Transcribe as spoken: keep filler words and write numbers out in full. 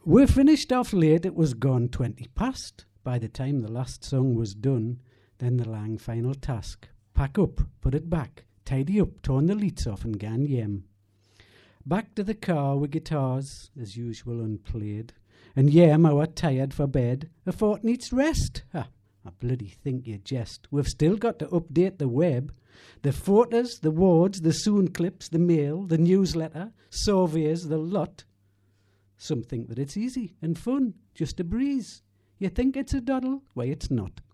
We finished off late, it was gone twenty past. By the time the last song was done, then the lang final task. Pack up, put it back, tidy up, torn the leads off and gan yem. Back to the car with guitars, as usual unplayed. And yem, I were tired for bed, a fortnight's rest. Ha, I bloody think you jest. We've still got to update the web. The photos, the words, the soon clips, the mail, the newsletter, surveys, the lot. Some think that it's easy and fun, just a breeze. You think it's a doddle? Why, it's not.